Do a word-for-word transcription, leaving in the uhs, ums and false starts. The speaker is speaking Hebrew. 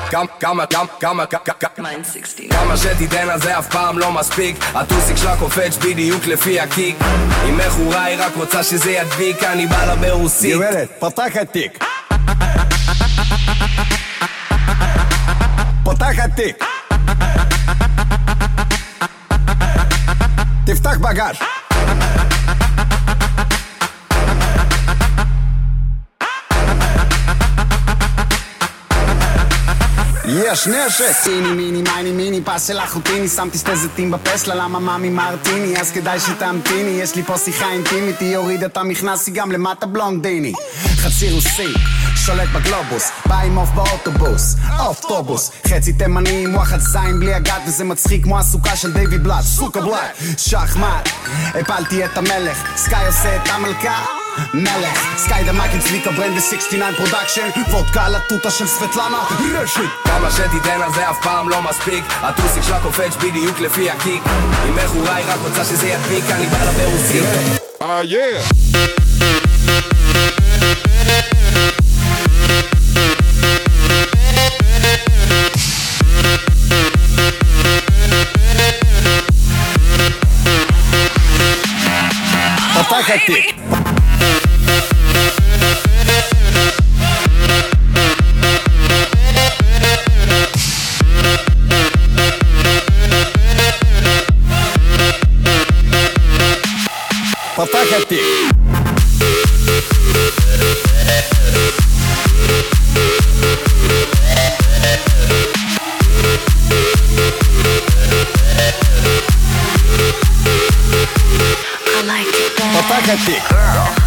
כמה, כמה, כמה, כמה שתיתן על זה אף פעם לא מספיק. הטוסיק שלה קופץ בדיוק לפי הקיק. היא מכורה, היא רק רוצה שזה ידביק. אני בא לה ברוסית. גברת, פתח התיק. פתח התיק. תפתח בגז. יש נשק. סיני מיני מייני מיני פס של אחוטיני, שמתי שתי זיתים בפסלה, למה מאמי מרטיני, אז כדאי שתמתיני, יש לי פה שיחה אינטימית, היא הורידה את המכנס, היא גם למטה בלונדיני. חצי רוסי, שולט בגלובוס, בא עם אוף באוטובוס, אוטובוס, חצי תימני עם וואחד זין בלי הגת, וזה מצחיק כמו הסוכה של דיוויד בלאט, סוכה בלאט, שחמט, הפלתי את המלך, סקאי עושה את המלכה, מלך, סקאי דמק עם צביקה ברנד ו-שישים ותשע פרודקשן, וודקה על הטוטה של סבטלנה, רשת. כמה שתיתן על זה אף פעם לא מספיק. הטוסיק שלה קופץ בדיוק לפי הקיק. היא מכורה, היא רק רוצה שזה ידביק. אני בא לה ברוסית. אה יא פתח התיק. פתח התיק. פתח התיק.